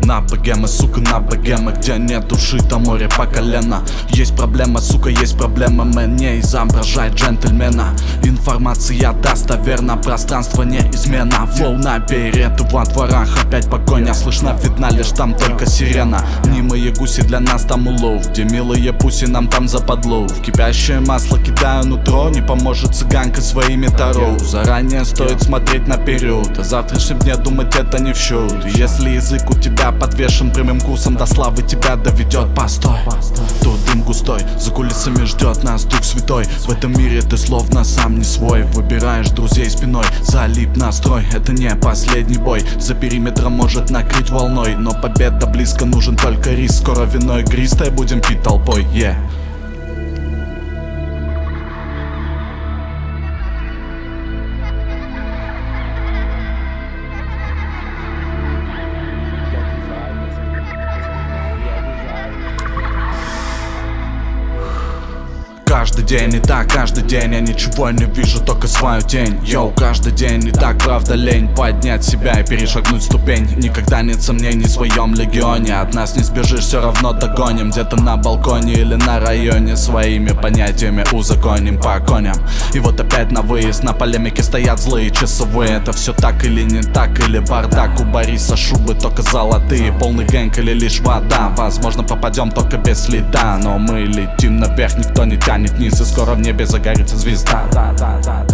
На богема, сука, на богема. Где нет души, там море по колено. Есть проблема, сука, есть проблема. Мы не изображай джентльмена. Информация достоверна, пространство неизменно. Флоу на переду во дворах, опять погоня. Слышно, видна лишь там только сирена. Немые гуси для нас там улов, где милые пуси нам там западло. В кипящее масло кидаю нутро, не поможет цыганка своими таро. Заранее стоит смотреть наперед, о завтрашнем дне думать это не в счет. Если язык у тебя подвешен прямым курсом, до славы тебя доведет. Постой, тут дым густой, за кулисами ждет нас Дух Святой. В этом мире ты словно сам не свой, выбираешь друзей спиной. Залип настрой, это не последний бой. За периметром может накрыть волной, но победа близко, нужен только риск. Скоро вино игристое будем пить толпой, yeah. Каждый день и так, каждый день я ничего не вижу, только свою тень. Йоу, каждый день и так, правда, лень поднять себя и перешагнуть ступень. Никогда нет сомнений в своем легионе. От нас не сбежишь, все равно догоним. Где-то на балконе или на районе своими понятиями узаконим по коням. И вот опять на выезд, на полемике стоят злые часовые. Это все так или не так, или бардак. У Бориса шубы только золотые, полный гэнг или лишь вода. Возможно, попадем только без следа, но мы летим наверх, никто не тянет вниз, и скоро в небе загорится звезда.